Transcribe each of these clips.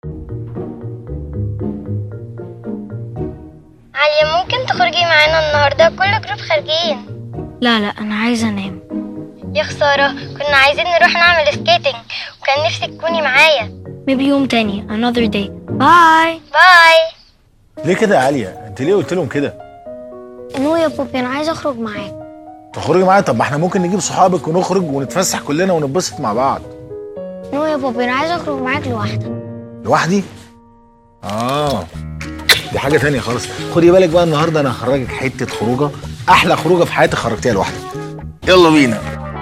عليا، ممكن تخرجي معانا النهارده؟ كل جروب خارجين. لا انا عايزه انام. يا خساره، كنا عايزين نروح نعمل سكيتنج وكان نفسك تكوني معايا. maybe يوم تاني another day. باي. ليه كده يا عليا؟ انت ليه قلت لهم كده؟ نو يا بوبي، انا عايزه اخرج معاك. تخرجي معايا؟ طب ما احنا ممكن نجيب صحابك ونخرج ونتفسح كلنا ونتبسط مع بعض. نو يا بوبي، انا عايزه اخرج معاك لوحدي؟ دي حاجه تانية خالص. خدي بالك بقى، النهارده انا هخرجك حته خروجه، احلى خروجه في حياتي خرجتيها لوحدك. يلا بينا.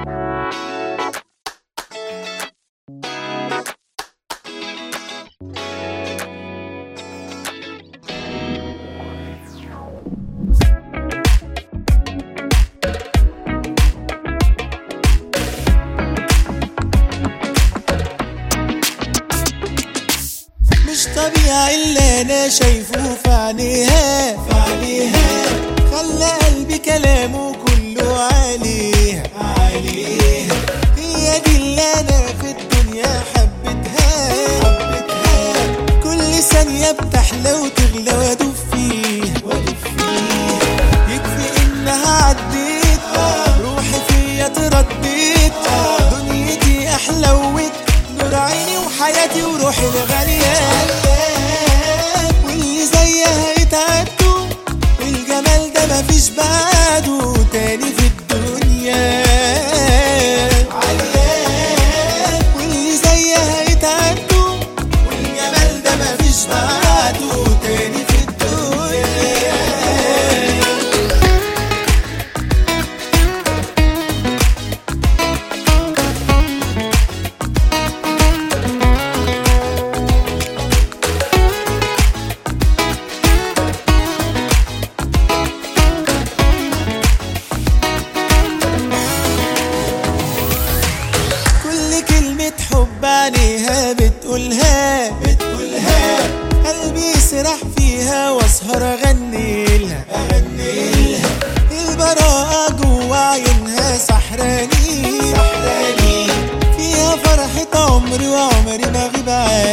مش طبيعي اللي انا شايفه في عينيها خلى قلبي كلامه كله عليها هي دي اللي انا في الدنيا حبتها كل ثانية بتحلى وتغلى وادوب فيها يكفي انها عديت روحي فيا ترديت دنيتي احلوت نور عيني وحياتي وروحي الغالية واللي زيها يتعدوا والجمال ده مفيش بعده تاني في الدنيا واللي زيها يتعدوا والجمال ده مفيش بعده تاني في الدنيا. حب عليها بتقولها قلبي يسرح فيها واسهر اغني لها البراءة جوا عينها سحراني فيها فرحة عمري وعمري ما غيب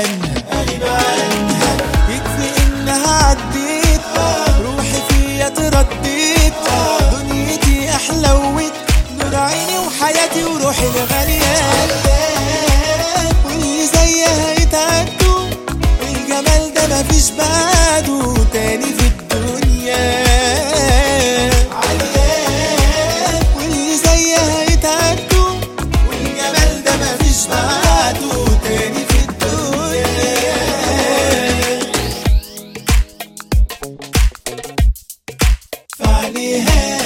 عنها يكفي انها عديت روحي فيا ترديت دنيتي احلوت نور عيني وحياتي وروحي الغالية زيها يتعدوا الجمال ده مفيش بعده تاني في الدنيا واللي زيها يتعدوا والجمال ده مفيش بعده تاني في الدنيا. فعليها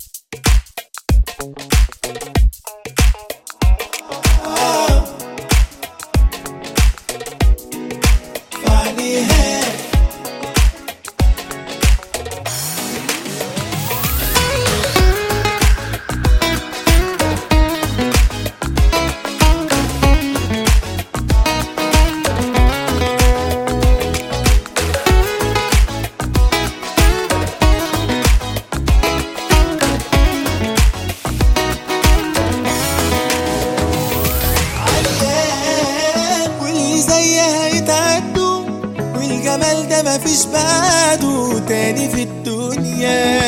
الجمال ده مفيش بعده تاني في الدنيا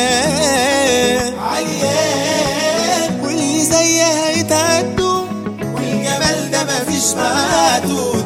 واللي زيها يتعدوا والجمال ده مفيش بعده